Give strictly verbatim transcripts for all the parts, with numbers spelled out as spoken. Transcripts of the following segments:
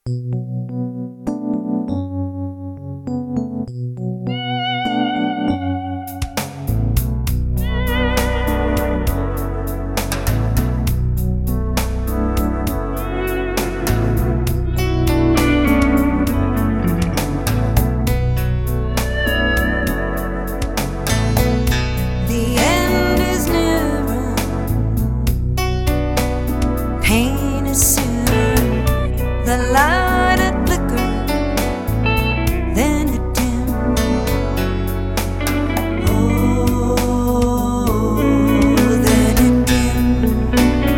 Pain is soon, the light it flickered, then it dimmed. Oh, then it dimmed.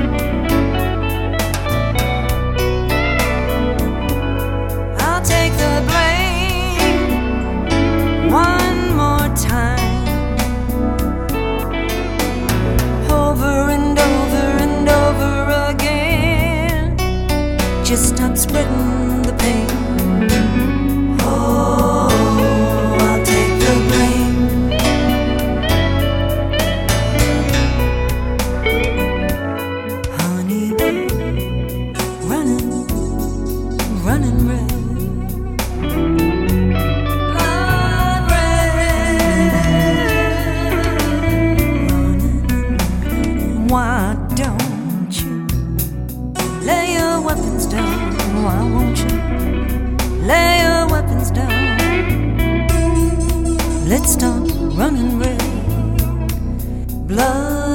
I'll take the blame one more time, over and over and over again. Just stop spreading the pain. Oh, I'll take the blame. Honey, running, running red. Blood red. Running. Why don't you lay your weapons down? Why won't you lay your weapons down? Let's stop running red. Blood